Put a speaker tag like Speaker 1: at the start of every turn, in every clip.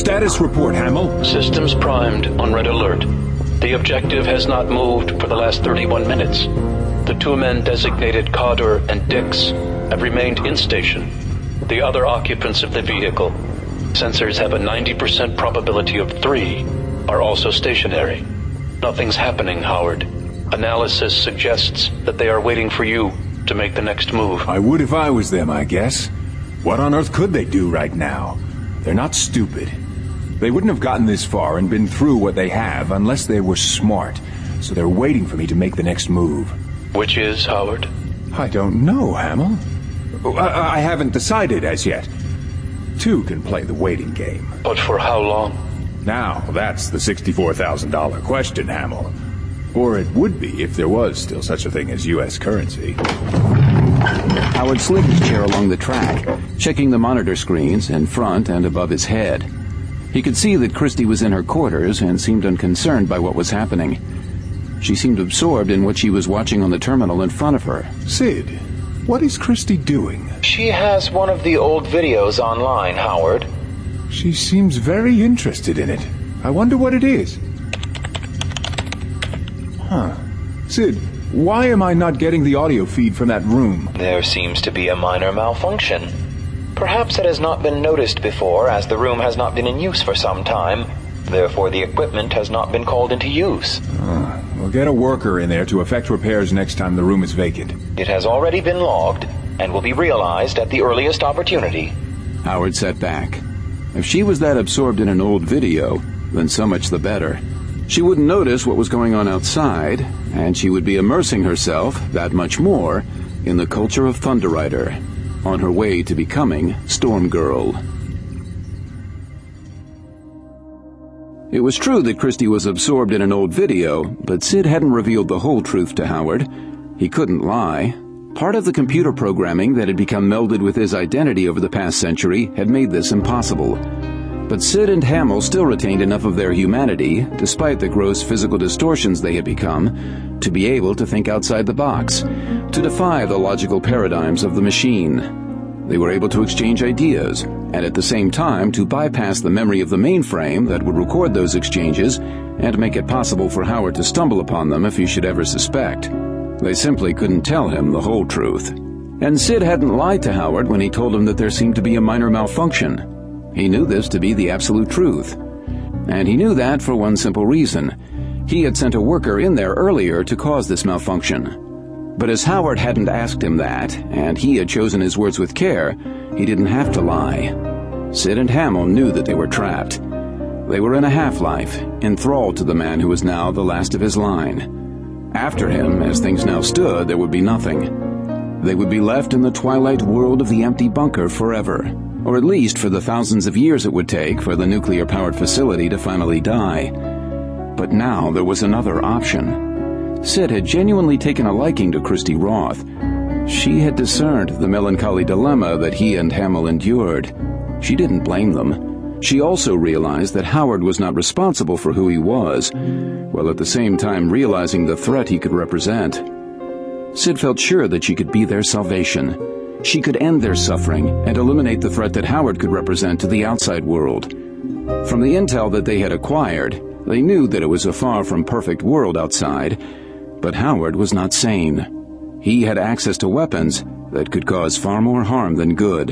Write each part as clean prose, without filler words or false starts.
Speaker 1: Status report, Hamill.
Speaker 2: Systems primed on red alert. The objective has not moved for the last 31 minutes. The two men designated Cotter and Dix have remained in station. The other occupants of the vehicle, sensors have a 90% probability of 3, are also stationary. Nothing's happening, Howard. Analysis suggests that they are waiting for you to make the next move.
Speaker 1: I would if I was them, I guess. What on earth could they do right now? They're not stupid. They wouldn't have gotten this far and been through what they have unless they were smart. So they're waiting for me to make the next move.
Speaker 2: Which is, Howard?
Speaker 1: I don't know, Hamill. I haven't decided as yet. Two can play the waiting game.
Speaker 2: But for how long?
Speaker 1: Now, that's the $64,000 question, Hamill. Or it would be if there was still such a thing as U.S. currency.
Speaker 3: Howard slid his chair along the track, checking the monitor screens in front and above his head. He could see that Christie was in her quarters and seemed unconcerned by what was happening. She seemed absorbed in what she was watching on the terminal in front of her.
Speaker 1: Sid, what is Christie doing?
Speaker 4: She has one of the old videos online, Howard.
Speaker 1: She seems very interested in it. I wonder what it is. Huh. Sid, why am I not getting the audio feed from that room?
Speaker 4: There seems to be a minor malfunction. Perhaps it has not been noticed before, as the room has not been in use for some time. Therefore, the equipment has not been called into use.
Speaker 1: We'll get a worker in there to effect repairs next time the room is vacant.
Speaker 4: It has already been logged, and will be realized at the earliest opportunity.
Speaker 3: Howard sat back. If she was that absorbed in an old video, then so much the better. She wouldn't notice what was going on outside, and she would be immersing herself, that much more, in the culture of Thunderrider, on her way to becoming Storm Girl. It was true that Christie was absorbed in an old video, but Sid hadn't revealed the whole truth to Howard. He couldn't lie. Part of the computer programming that had become melded with his identity over the past century had made this impossible. But Sid and Hamill still retained enough of their humanity, despite the gross physical distortions they had become, to be able to think outside the box, to defy the logical paradigms of the machine. They were able to exchange ideas, and at the same time to bypass the memory of the mainframe that would record those exchanges and make it possible for Howard to stumble upon them if he should ever suspect. They simply couldn't tell him the whole truth. And Sid hadn't lied to Howard when he told him that there seemed to be a minor malfunction. He knew this to be the absolute truth. And he knew that for one simple reason. He had sent a worker in there earlier to cause this malfunction. But as Howard hadn't asked him that, and he had chosen his words with care, he didn't have to lie. Sid and Hamill knew that they were trapped. They were in a half-life, enthralled to the man who was now the last of his line. After him, as things now stood, there would be nothing. They would be left in the twilight world of the empty bunker forever. Or at least for the thousands of years it would take for the nuclear-powered facility to finally die. But now there was another option. Sid had genuinely taken a liking to Christie Roth. She had discerned the melancholy dilemma that he and Hamill endured. She didn't blame them. She also realized that Howard was not responsible for who he was, while at the same time realizing the threat he could represent. Sid felt sure that she could be their salvation. She could end their suffering and eliminate the threat that Howard could represent to the outside world. From the intel that they had acquired, they knew that it was a far from perfect world outside, but Howard was not sane. He had access to weapons that could cause far more harm than good.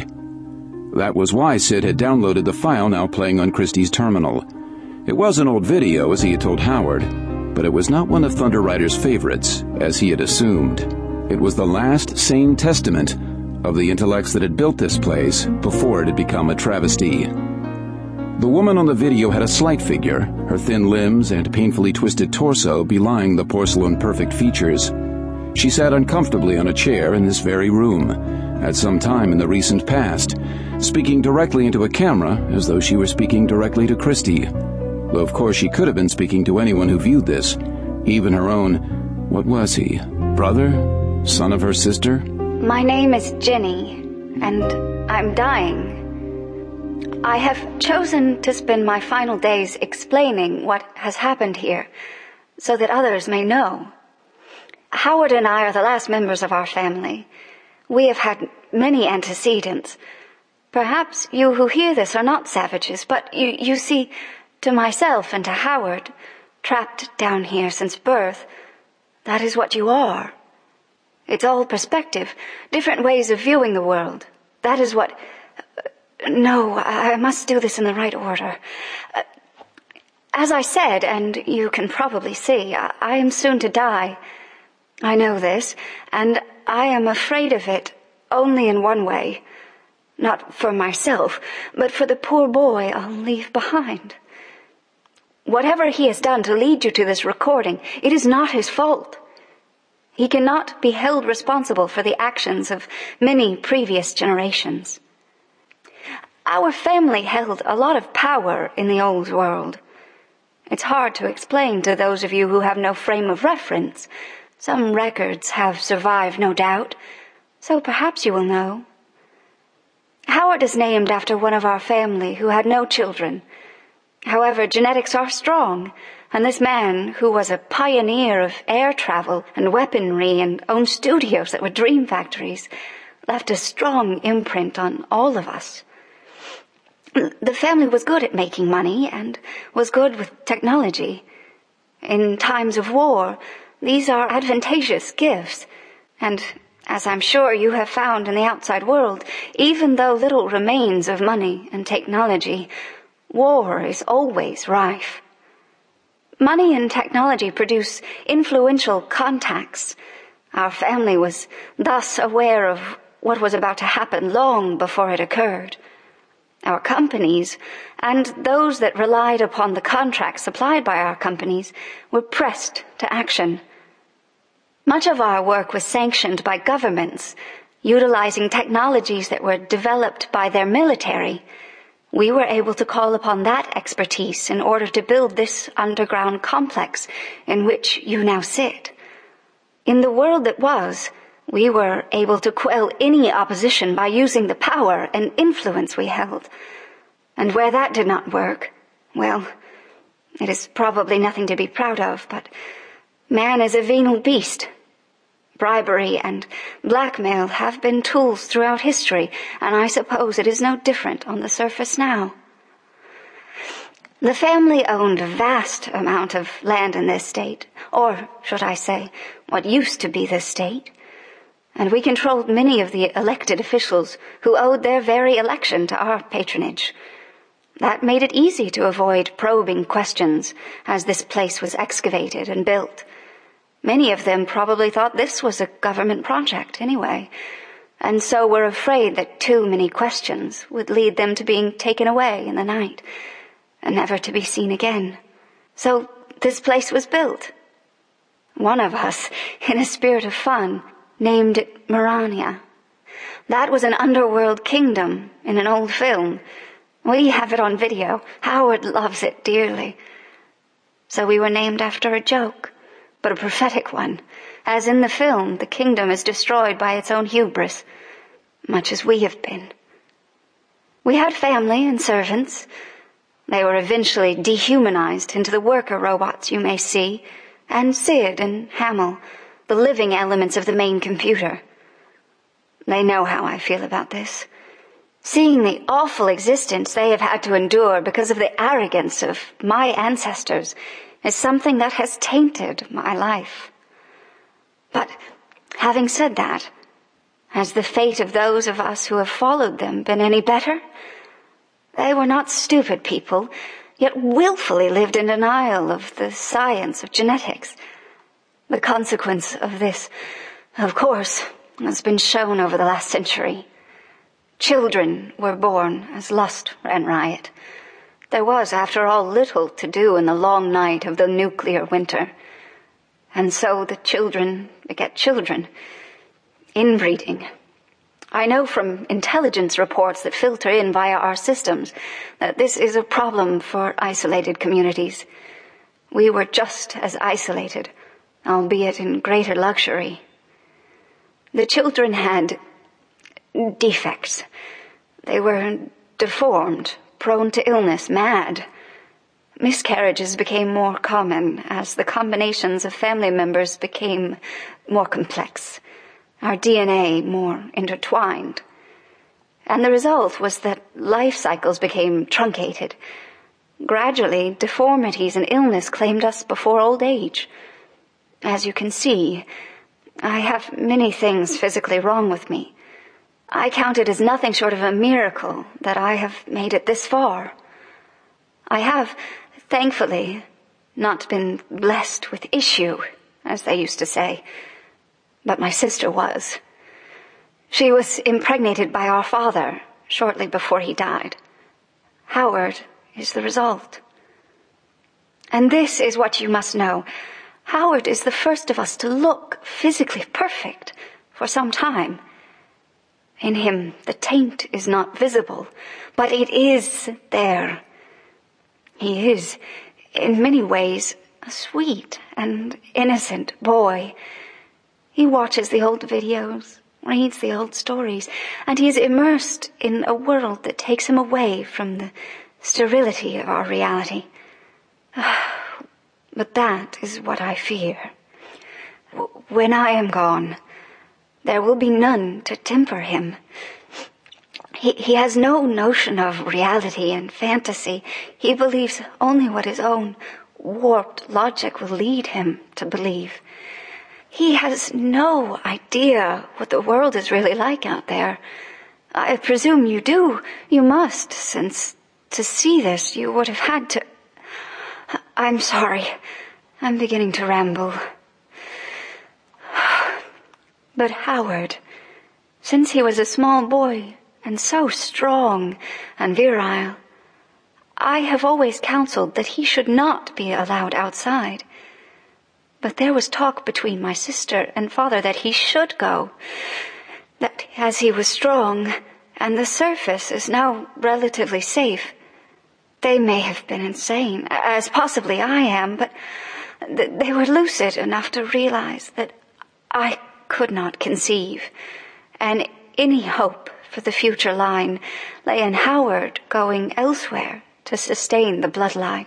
Speaker 3: That was why Sid had downloaded the file now playing on Christie's terminal. It was an old video, as he had told Howard, but it was not one of Thunderrider's favorites, as he had assumed. It was the last sane testament of the intellects that had built this place before it had become a travesty. The woman on the video had a slight figure, her thin limbs and painfully twisted torso belying the porcelain-perfect features. She sat uncomfortably on a chair in this very room, at some time in the recent past, speaking directly into a camera as though she were speaking directly to Christie. Though of course she could have been speaking to anyone who viewed this, even her own, what was he, brother? Son of her sister?
Speaker 5: My name is Jenny, and I'm dying. I have chosen to spend my final days explaining what has happened here, so that others may know. Howard and I are the last members of our family. We have had many antecedents. Perhaps you who hear this are not savages, but you see, to myself and to Howard, trapped down here since birth, that is what you are. It's all perspective, different ways of viewing the world. That is what... No, I must do this in the right order. As I said, and you can probably see, I am soon to die. I know this, and I am afraid of it only in one way. Not for myself, but for the poor boy I'll leave behind. Whatever he has done to lead you to this recording, it is not his fault. He cannot be held responsible for the actions of many previous generations. Our family held a lot of power in the old world. It's hard to explain to those of you who have no frame of reference. Some records have survived, no doubt, so perhaps you will know. Howard is named after one of our family who had no children. However, genetics are strong, and this man, who was a pioneer of air travel and weaponry and owned studios that were dream factories, left a strong imprint on all of us. The family was good at making money and was good with technology. In times of war, these are advantageous gifts, and as I'm sure you have found in the outside world, even though little remains of money and technology, war is always rife. Money and technology produce influential contacts. Our family was thus aware of what was about to happen long before it occurred. Our companies, and those that relied upon the contracts supplied by our companies, were pressed to action. Much of our work was sanctioned by governments, utilizing technologies that were developed by their military. We were able to call upon that expertise in order to build this underground complex in which you now sit. In the world that was, we were able to quell any opposition by using the power and influence we held. And where that did not work, well, it is probably nothing to be proud of, but man is a venal beast. Bribery and blackmail have been tools throughout history, and I suppose it is no different on the surface now. The family owned a vast amount of land in this state, or should I say, what used to be this state, and we controlled many of the elected officials who owed their very election to our patronage. That made it easy to avoid probing questions as this place was excavated and built. Many of them probably thought this was a government project anyway, and so were afraid that too many questions would lead them to being taken away in the night and never to be seen again. So this place was built. One of us, in a spirit of fun, named it Marania. That was an underworld kingdom in an old film. We have it on video. Howard loves it dearly. So we were named after a joke, but a prophetic one. As in the film, the kingdom is destroyed by its own hubris, much as we have been. We had family and servants. They were eventually dehumanized into the worker robots you may see, and Sid and Hamill, the living elements of the main computer. They know how I feel about this. Seeing the awful existence they have had to endure because of the arrogance of my ancestors is something that has tainted my life. But having said that, has the fate of those of us who have followed them been any better? They were not stupid people, yet willfully lived in denial of the science of genetics. The consequence of this, of course, has been shown over the last century. Children were born as lust ran riot. There was, after all, little to do in the long night of the nuclear winter. And so the children beget children. Inbreeding. I know from intelligence reports that filter in via our systems that this is a problem for isolated communities. We were just as isolated, albeit in greater luxury. The children had defects. They were deformed, prone to illness, mad. Miscarriages became more common as the combinations of family members became more complex, our DNA more intertwined. And the result was that life cycles became truncated. Gradually, deformities and illness claimed us before old age. As you can see, I have many things physically wrong with me. I count it as nothing short of a miracle that I have made it this far. I have, thankfully, not been blessed with issue, as they used to say, but my sister was. She was impregnated by our father shortly before he died. Howard is the result. And this is what you must know. Howard is the first of us to look physically perfect for some time. In him, the taint is not visible, but it is there. He is, in many ways, a sweet and innocent boy. He watches the old videos, reads the old stories, and he is immersed in a world that takes him away from the sterility of our reality. But that is what I fear. When I am gone, there will be none to temper him. He has no notion of reality and fantasy. He believes only what his own warped logic will lead him to believe. He has no idea what the world is really like out there. I presume you do. You must, since to see this you would have had to... I'm sorry. I'm beginning to ramble. But Howard, since he was a small boy and so strong and virile, I have always counseled that he should not be allowed outside. But there was talk between my sister and father that he should go, that as he was strong and the surface is now relatively safe, they may have been insane, as possibly I am, but they were lucid enough to realize that I could not conceive, and any hope for the future line lay in Howard going elsewhere to sustain the bloodline.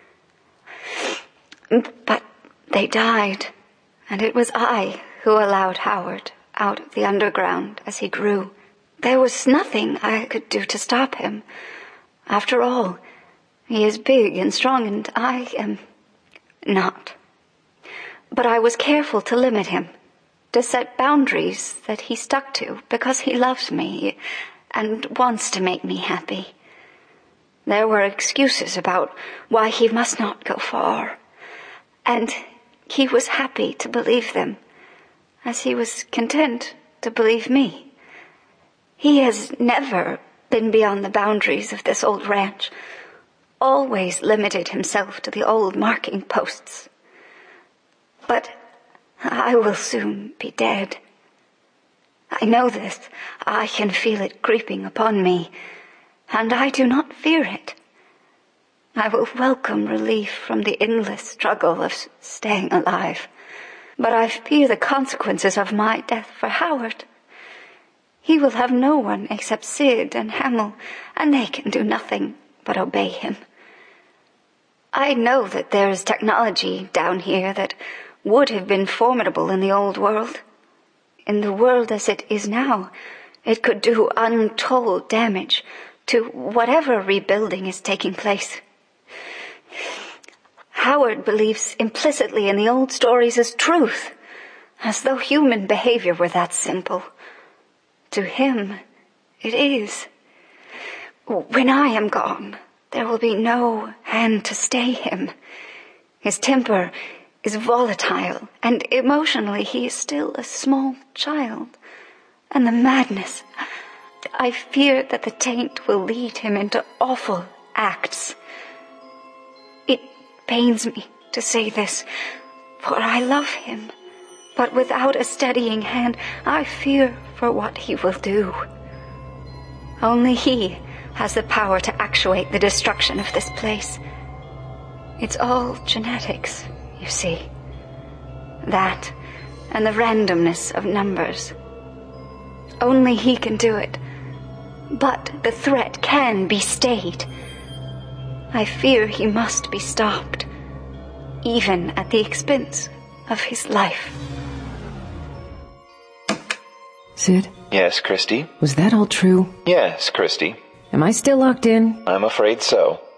Speaker 5: But they died, and it was I who allowed Howard out of the underground as he grew. There was nothing I could do to stop him. After all, he is big and strong, and I am not. But I was careful to limit him, to set boundaries that he stuck to, because he loves me and wants to make me happy. There were excuses about why he must not go far, and he was happy to believe them, as he was content to believe me. He has never been beyond the boundaries of this old ranch, always limited himself to the old marking posts. But I will soon be dead. I know this. I can feel it creeping upon me, and I do not fear it. I will welcome relief from the endless struggle of staying alive, but I fear the consequences of my death for Howard. He will have no one except Sid and Hamill, and they can do nothing but obey him. I know that there is technology down here that would have been formidable in the old world. In the world as it is now, it could do untold damage to whatever rebuilding is taking place. Howard believes implicitly in the old stories as truth, as though human behavior were that simple. To him, it is. When I am gone, there will be no hand to stay him. His temper is volatile, and emotionally he is still a small child. And the madness, I fear that the taint will lead him into awful acts. It pains me to say this, for I love him, but without a steadying hand, I fear for what he will do. Only he has the power to actuate the destruction of this place. It's all genetics, you see. That, and the randomness of numbers. Only he can do it. But the threat can be stayed. I fear he must be stopped, even at the expense of his life.
Speaker 6: Sid?
Speaker 4: Yes, Christy?
Speaker 6: Was that all true?
Speaker 4: Yes, Christy.
Speaker 6: Am I still locked in?
Speaker 4: I'm afraid so.